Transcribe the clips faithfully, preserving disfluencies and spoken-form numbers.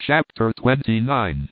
Chapter twenty-nine.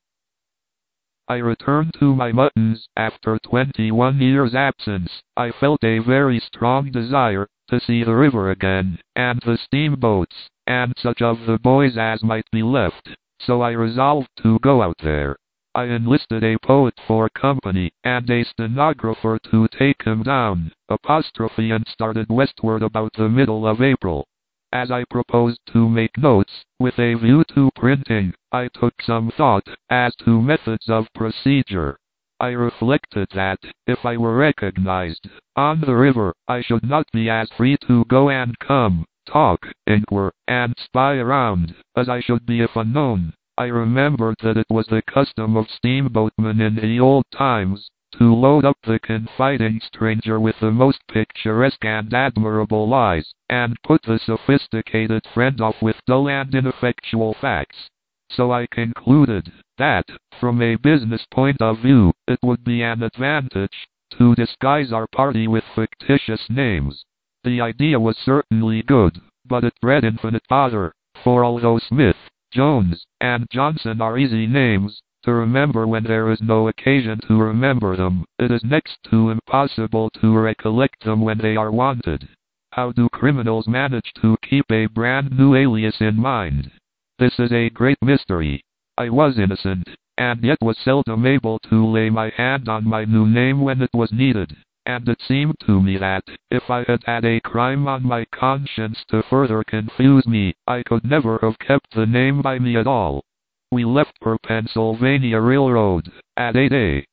I returned to my muttons after twenty-one years' absence. I felt a very strong desire to see the river again, and the steamboats, and such of the boys as might be left, so I resolved to go out there. I enlisted a poet for company, and a stenographer to take him down, apostrophe and started westward about the middle of April. As I proposed to make notes, with a view to printing, I took some thought as to methods of procedure. I reflected that, if I were recognized on the river, I should not be as free to go and come, talk, inquire, and spy around, as I should be if unknown. I remembered that it was the custom of steamboatmen in the old times to load up the confiding stranger with the most picturesque and admirable lies, and put the sophisticated friend off with dull and ineffectual facts. So I concluded that, from a business point of view, it would be an advantage to disguise our party with fictitious names. The idea was certainly good, but it bred infinite bother, for although Smith, Jones, and Johnson are easy names to remember when there is no occasion to remember them, it is next to impossible to recollect them when they are wanted. How do criminals manage to keep a brand new alias in mind? This is a great mystery. I was innocent, and yet was seldom able to lay my hand on my new name when it was needed, and it seemed to me that, if I had had a crime on my conscience to further confuse me, I could never have kept the name by me at all. We left per Pennsylvania Railroad at eight a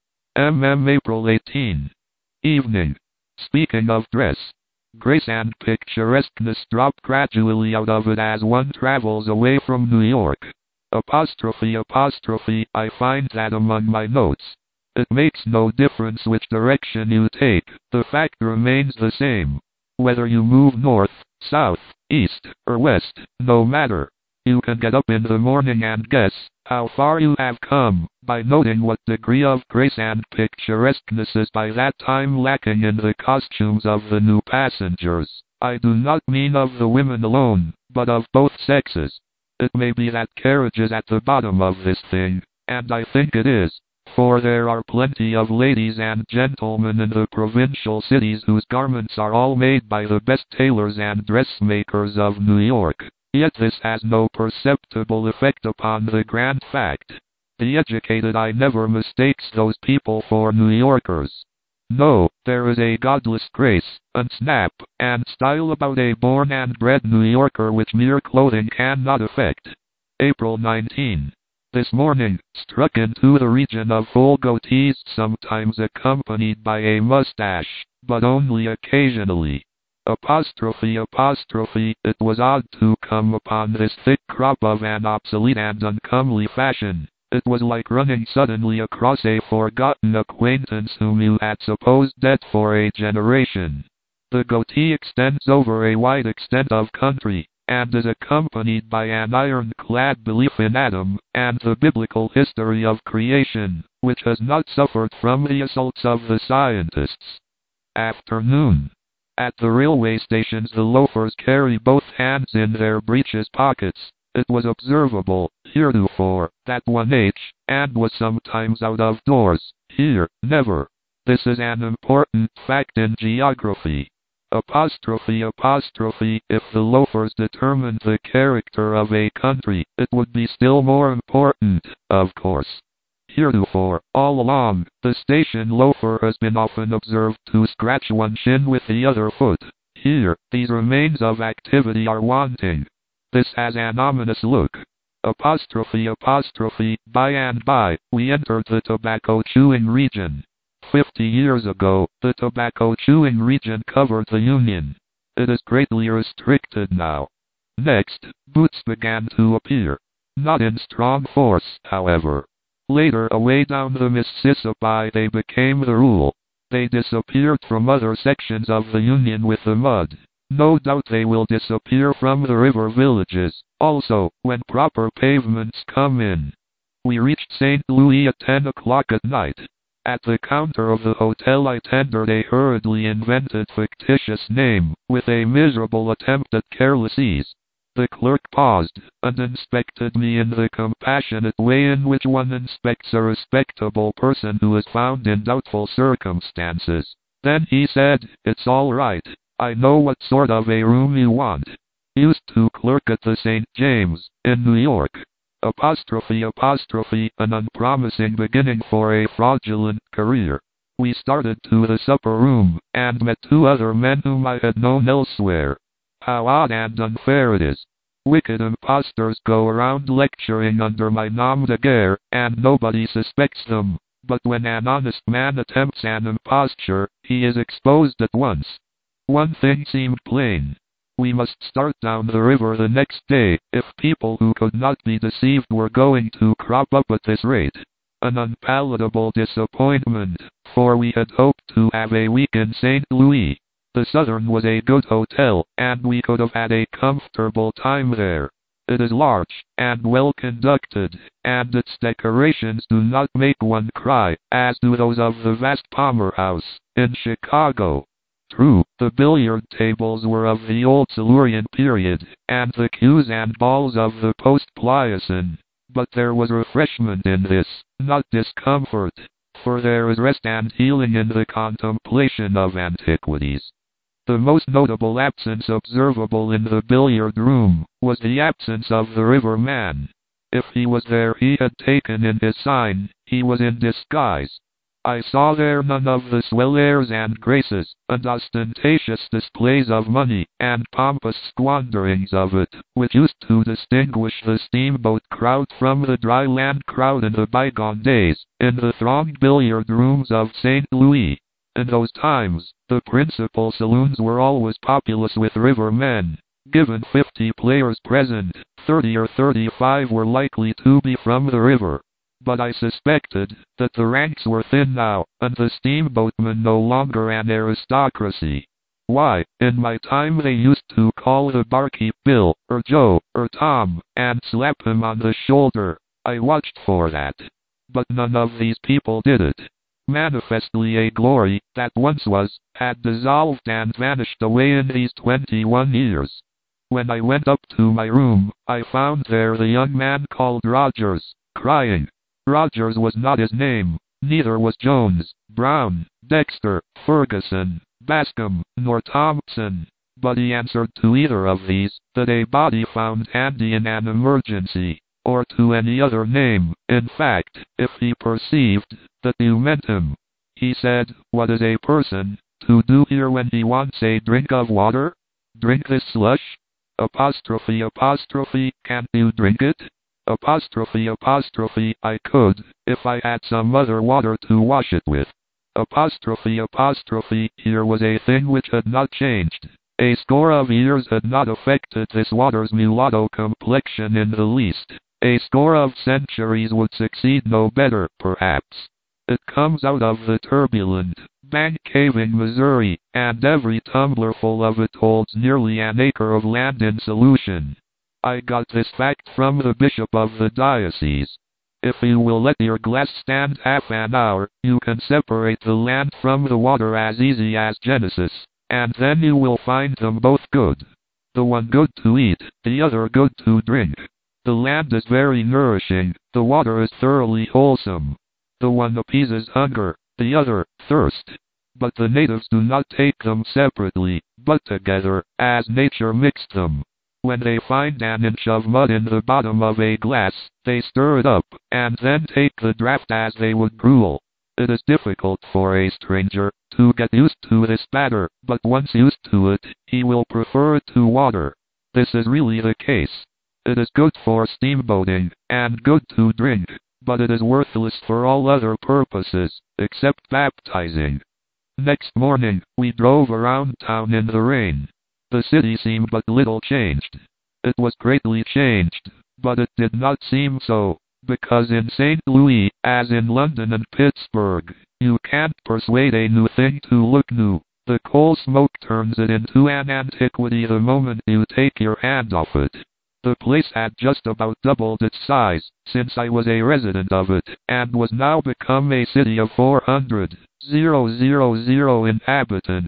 m April eighteenth. Evening. Speaking of dress, grace and picturesqueness drop gradually out of it as one travels away from New York. Apostrophe apostrophe, I find that among my notes. It makes no difference which direction you take, the fact remains the same. Whether you move north, south, east, or west, no matter. You can get up in the morning and guess how far you have come by noting what degree of grace and picturesqueness is by that time lacking in the costumes of the new passengers. I do not mean of the women alone, but of both sexes. It may be that carriage is at the bottom of this thing, and I think it is, for there are plenty of ladies and gentlemen in the provincial cities whose garments are all made by the best tailors and dressmakers of New York. Yet this has no perceptible effect upon the grand fact. The educated eye never mistakes those people for New Yorkers. No, there is a godless grace, and snap, and style about a born and bred New Yorker which mere clothing cannot affect. April nineteenth. This morning, struck into the region of full goatees, sometimes accompanied by a mustache, but only occasionally. Apostrophe apostrophe, it was odd to come upon this thick crop of an obsolete and uncomely fashion. It was like running suddenly across a forgotten acquaintance whom you had supposed dead for a generation. The goatee extends over a wide extent of country, and is accompanied by an ironclad belief in Adam, and the biblical history of creation, which has not suffered from the assaults of the scientists. Afternoon. At the railway stations the loafers carry both hands in their breeches pockets. It was observable, heretofore, that one ate, and was sometimes out of doors. Here, never. This is an important fact in geography. Apostrophe apostrophe, if the loafers determined the character of a country, it would be still more important, of course. Heretofore, all along, the station loafer has been often observed to scratch one shin with the other foot. Here, these remains of activity are wanting. This has an ominous look. Apostrophe apostrophe, by and by, we entered the tobacco-chewing region. Fifty years ago, the tobacco-chewing region covered the Union. It is greatly restricted now. Next, boots began to appear. Not in strong force, however. Later, away down the Mississippi they became the rule. They disappeared from other sections of the Union with the mud. No doubt they will disappear from the river villages, also, when proper pavements come in. We reached Saint Louis at ten o'clock at night. At the counter of the hotel I tendered a hurriedly invented fictitious name, with a miserable attempt at careless ease. The clerk paused, and inspected me in the compassionate way in which one inspects a respectable person who is found in doubtful circumstances. Then he said, "It's all right. I know what sort of a room you want. Used to clerk at the Saint James, in New York." Apostrophe apostrophe, an unpromising beginning for a fraudulent career. We started to the supper room, and met two other men whom I had known elsewhere. How odd and unfair it is. Wicked impostors go around lecturing under my nom de guerre, and nobody suspects them. But when an honest man attempts an imposture, he is exposed at once. One thing seemed plain. We must start down the river the next day, if people who could not be deceived were going to crop up at this rate. An unpalatable disappointment, for we had hoped to have a week in Saint Louis. The Southern was a good hotel, and we could have had a comfortable time there. It is large, and well conducted, and its decorations do not make one cry, as do those of the vast Palmer House, in Chicago. True, the billiard tables were of the old Silurian period, and the cues and balls of the post-Pliocene. But there was refreshment in this, not discomfort, for there is rest and healing in the contemplation of antiquities. The most notable absence observable in the billiard room was the absence of the river man. If he was there, he had taken in his sign, he was in disguise. I saw there none of the swell airs and graces, and ostentatious displays of money, and pompous squanderings of it, which used to distinguish the steamboat crowd from the dry land crowd in the bygone days, in the thronged billiard rooms of Saint Louis. In those times, the principal saloons were always populous with river men. Given fifty players present, thirty or thirty-five were likely to be from the river. But I suspected that the ranks were thin now, and the steamboatmen no longer an aristocracy. Why, in my time they used to call the barkeep Bill, or Joe, or Tom, and slap him on the shoulder. I watched for that. But none of these people did it. Manifestly a glory, that once was, had dissolved and vanished away in these twenty-one years. When I went up to my room, I found there the young man called Rogers, crying. Rogers was not his name, neither was Jones, Brown, Dexter, Ferguson, Bascom, nor Thompson, but he answered to either of these, that a body found handy in an emergency, or to any other name. In fact, if he perceived that you meant him, he said, "What is a person to do here when he wants a drink of water? Drink this slush? Apostrophe apostrophe, can't you drink it?" Apostrophe apostrophe, I could, if I had some other water to wash it with. Apostrophe apostrophe, here was a thing which had not changed. A score of years had not affected this water's mulatto complexion in the least. A score of centuries would succeed no better, perhaps. It comes out of the turbulent, bank-caving Missouri, and every tumblerful of it holds nearly an acre of land in solution. I got this fact from the bishop of the diocese. If you will let your glass stand half an hour, you can separate the land from the water as easy as Genesis, and then you will find them both good. The one good to eat, the other good to drink. The land is very nourishing, the water is thoroughly wholesome. The one appeases hunger, the other, thirst. But the natives do not take them separately, but together, as nature mixed them. When they find an inch of mud in the bottom of a glass, they stir it up, and then take the draught as they would gruel. It is difficult for a stranger to get used to this batter, but once used to it, he will prefer it to water. This is really the case. It is good for steamboating, and good to drink, but it is worthless for all other purposes, except baptizing. Next morning, we drove around town in the rain. The city seemed but little changed. It was greatly changed, but it did not seem so, because in Saint Louis, as in London and Pittsburgh, you can't persuade a new thing to look new. The coal smoke turns it into an antiquity the moment you take your hand off it. The place had just about doubled its size, since I was a resident of it, and was now become a city of four hundred thousand inhabitants.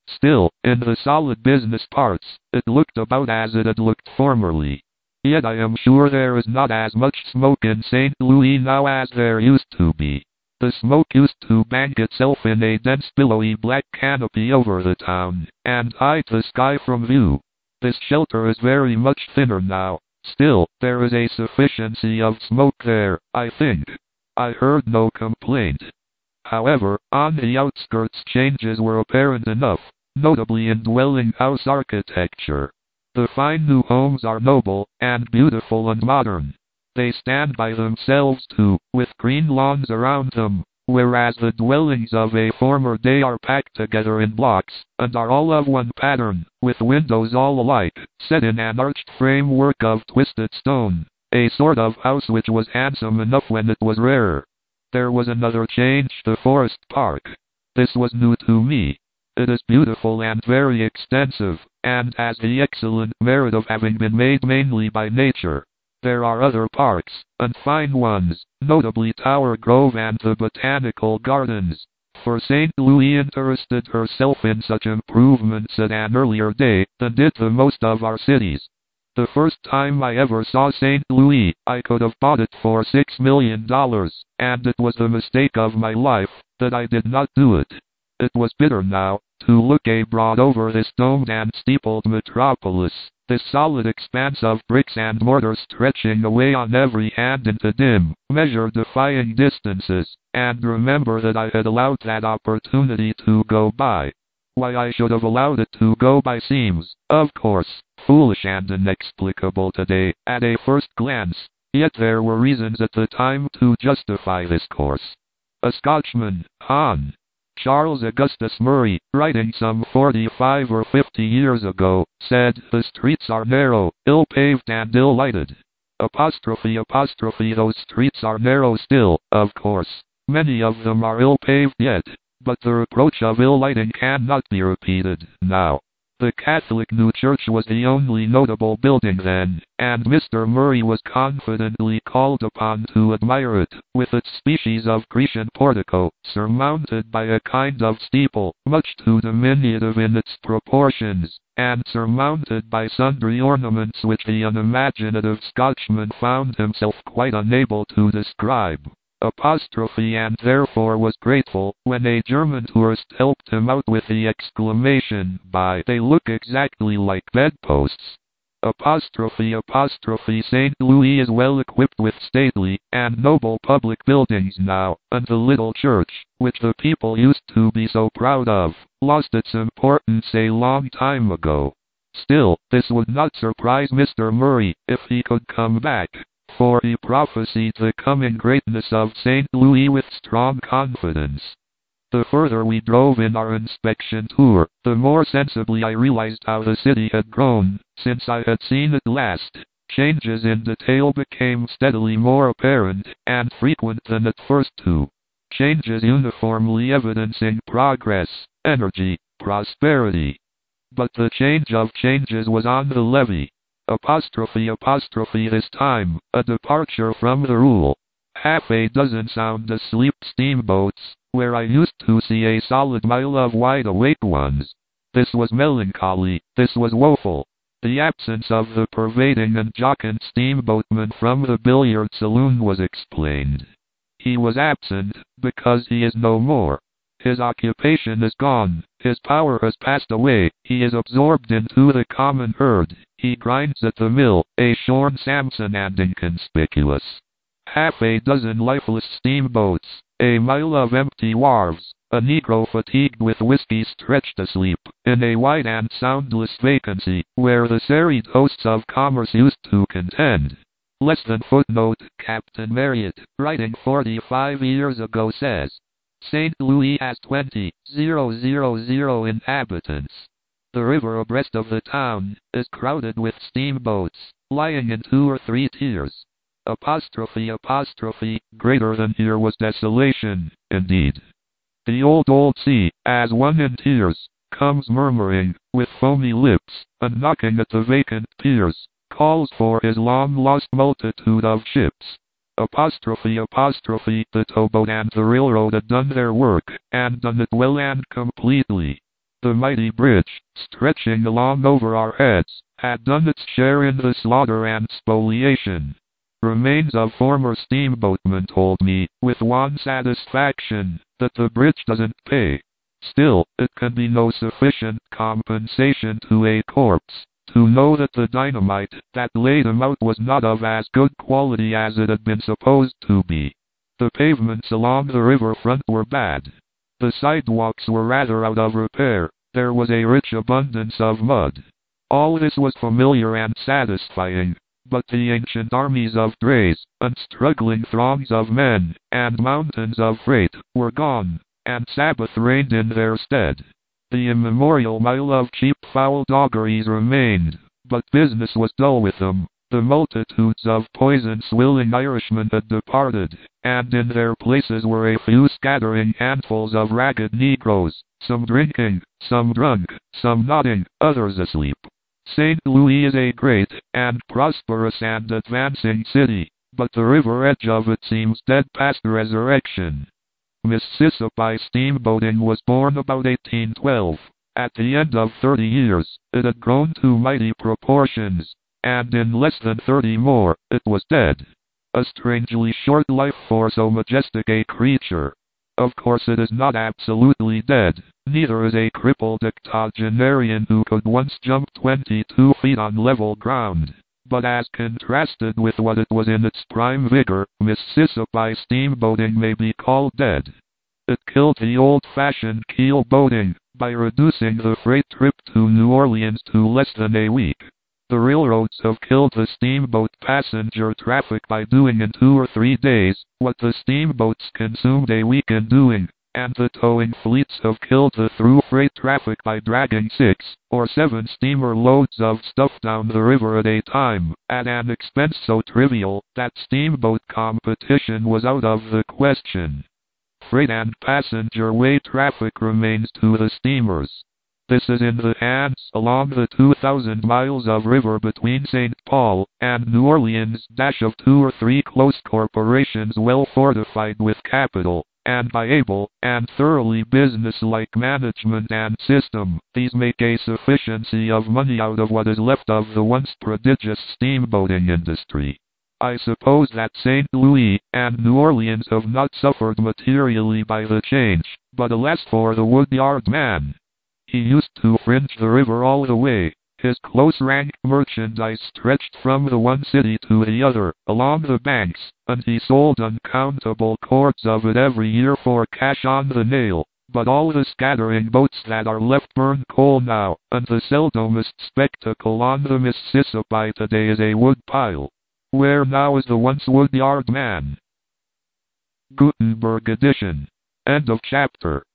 Still, in the solid business parts, it looked about as it had looked formerly. Yet I am sure there is not as much smoke in Saint Louis now as there used to be. The smoke used to bank itself in a dense billowy black canopy over the town, and hide the sky from view. This shelter is very much thinner now. Still, there is a sufficiency of smoke there, I think. I heard no complaint. However, on the outskirts changes were apparent enough, notably in dwelling house architecture. The fine new homes are noble, and beautiful and modern. They stand by themselves too, with green lawns around them, whereas the dwellings of a former day are packed together in blocks, and are all of one pattern, with windows all alike, set in an arched framework of twisted stone, a sort of house which was handsome enough when it was rarer. There was another change, the Forest Park. This was new to me. It is beautiful and very extensive, and has the excellent merit of having been made mainly by nature. There are other parks, and fine ones, notably Tower Grove and the Botanical Gardens, for Saint Louis interested herself in such improvements at an earlier day than did the most of our cities. The first time I ever saw Saint Louis, I could have bought it for six million dollars, and it was the mistake of my life that I did not do it. It was bitter now, to look abroad over this domed and steepled metropolis, this solid expanse of bricks and mortar stretching away on every hand into dim, measure-defying distances, and remember that I had allowed that opportunity to go by. Why I should have allowed it to go by seems, of course, foolish and inexplicable today, at a first glance, yet there were reasons at the time to justify this course. A Scotchman, Hon. Charles Augustus Murray, writing some forty-five or fifty years ago, said, "The streets are narrow, ill-paved and ill-lighted." Apostrophe apostrophe those streets are narrow still, of course. Many of them are ill-paved yet, but the reproach of ill-lighting cannot be repeated now. The Catholic New Church was the only notable building then, and Mister Murray was confidently called upon to admire it, with its species of Grecian portico, surmounted by a kind of steeple, much too diminutive in its proportions, and surmounted by sundry ornaments which the unimaginative Scotchman found himself quite unable to describe. Apostrophe and therefore was grateful when a German tourist helped him out with the exclamation, "By, they look exactly like bedposts." Apostrophe apostrophe Saint Louis is well equipped with stately and noble public buildings now, and the little church, which the people used to be so proud of, lost its importance a long time ago. Still, this would not surprise Mister Murray if he could come back, for he prophesied the coming greatness of Saint Louis with strong confidence. The further we drove in our inspection tour, the more sensibly I realized how the city had grown since I had seen it last. Changes in detail became steadily more apparent and frequent than at first too. Changes uniformly evidencing progress, energy, prosperity. But the change of changes was on the levee. Apostrophe apostrophe this time, a departure from the rule. Half a dozen sound asleep steamboats, where I used to see a solid mile of wide-awake ones. This was melancholy, this was woeful. The absence of the pervading and jocund steamboatman from the billiard saloon was explained. He was absent, because he is no more. His occupation is gone, his power has passed away, he is absorbed into the common herd, he grinds at the mill, a shorn Samson and inconspicuous. Half a dozen lifeless steamboats, a mile of empty wharves, a Negro fatigued with whiskey stretched asleep, in a wide and soundless vacancy, where the serried hosts of commerce used to contend. Less than footnote, Captain Marriott, writing forty-five years ago says, Saint Louis has twenty thousand inhabitants. The river abreast of the town is crowded with steamboats, lying in two or three tiers. Apostrophe apostrophe, greater than here was desolation, indeed. The old old sea, as one in tears, comes murmuring, with foamy lips, and knocking at the vacant piers, calls for his long-lost multitude of ships. Apostrophe apostrophe, the towboat and the railroad had done their work, and done it well and completely. The mighty bridge, stretching along over our heads, had done its share in the slaughter and spoliation. Remains of former steamboatmen told me, with wan satisfaction, that the bridge doesn't pay. Still, it can be no sufficient compensation to a corpse to know that the dynamite that laid him out was not of as good quality as it had been supposed to be. The pavements along the river front were bad. The sidewalks were rather out of repair. There was a rich abundance of mud. All this was familiar and satisfying, but the ancient armies of drays, and struggling throngs of men, and mountains of freight, were gone, and Sabbath reigned in their stead. The immemorial mile of cheap foul doggeries remained, but business was dull with them. The multitudes of poison-swilling Irishmen had departed, and in their places were a few scattering handfuls of ragged Negroes, some drinking, some drunk, some nodding, others asleep. Saint Louis is a great, and prosperous and advancing city, but the river edge of it seems dead past resurrection. Mississippi steamboating was born about eighteen twelve. At the end of thirty years, it had grown to mighty proportions, and in less than thirty more, it was dead. A strangely short life for so majestic a creature. Of course it is not absolutely dead, neither is a crippled octogenarian who could once jump twenty-two feet on level ground. But as contrasted with what it was in its prime vigor, Mississippi steamboating may be called dead. It killed the old-fashioned keel boating by reducing the freight trip to New Orleans to less than a week. The railroads have killed the steamboat passenger traffic by doing in two or three days what the steamboats consumed a week in doing, and the towing fleets have killed the through freight traffic by dragging six or seven steamer loads of stuff down the river at a time, at an expense so trivial that steamboat competition was out of the question. Freight and passenger way traffic remains to the steamers. This is in the hands along the two thousand miles of river between Saint Paul and New Orleans dash of two or three close corporations well fortified with capital, and by able and thoroughly business-like management and system. These make a sufficiency of money out of what is left of the once prodigious steamboating industry. I suppose that Saint Louis and New Orleans have not suffered materially by the change, but alas for the woodyard man. He used to fringe the river all the way. His close-rank merchandise stretched from the one city to the other, along the banks, and he sold uncountable cords of it every year for cash on the nail. But all the scattering boats that are left burn coal now, and the seldomest spectacle on the Mississippi today is a wood pile. Where now is the once woodyard man? Gutenberg edition. End of chapter.